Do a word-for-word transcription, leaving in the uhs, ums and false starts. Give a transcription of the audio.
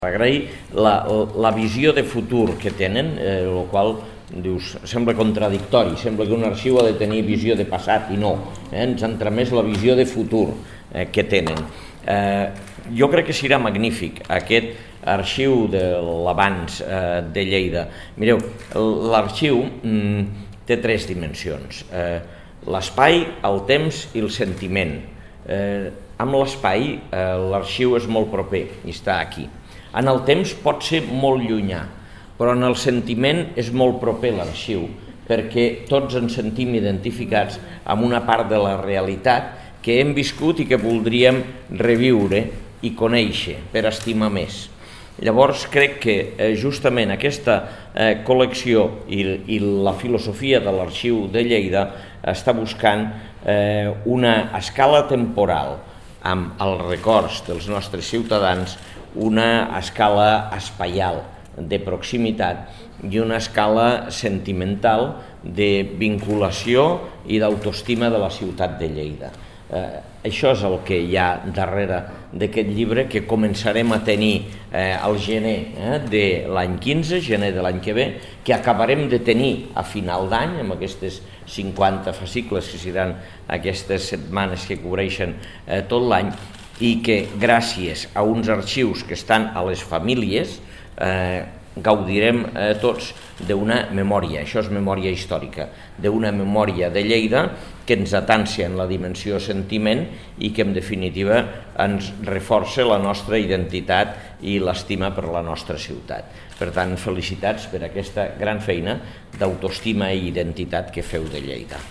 Agrair la, la visió de futur que tenen, eh, el qual dius, sembla contradictori, sembla que un arxiu ha de tenir visió de passat i no, eh, ens han tramès la visió de futur eh, que tenen. Eh, jo crec que serà magnífic aquest arxiu de l'abans eh, de Lleida. Mireu, l'arxiu mm, té tres dimensions, eh, l'espai, el temps i el sentiment. Eh, amb l'espai eh, l'arxiu és molt proper i està aquí. En el temps pot ser molt llunyà, però en el sentiment és molt proper l'arxiu, perquè tots ens sentim identificats amb una part de la realitat que hem viscut i que voldríem reviure i conèixer per estimar més. Llavors crec que eh, justament aquesta eh, col·lecció i, i la filosofia de l'Arxiu de Lleida està buscant eh, una escala temporal amb els records dels nostres ciutadans, una escala espaial de proximitat i una escala sentimental de vinculació i d'autoestima de la ciutat de Lleida. Eh, això és el que hi ha darrere d'aquest llibre que començarem a tenir eh, al gener eh, de l'any quinze, gener de l'any que ve, que acabarem de tenir a final d'any amb aquestes cinquanta fascicles que seran aquestes setmanes que cobreixen eh, tot l'any, i que gràcies a uns arxius que estan a les famílies eh, gaudirem eh, tots d'una memòria, això és memòria històrica, d'una memòria de Lleida que ens atansia en la dimensió sentiment i que en definitiva ens reforça la nostra identitat i l'estima per la nostra ciutat. Per tant, felicitats per aquesta gran feina d'autoestima i identitat que feu de Lleida.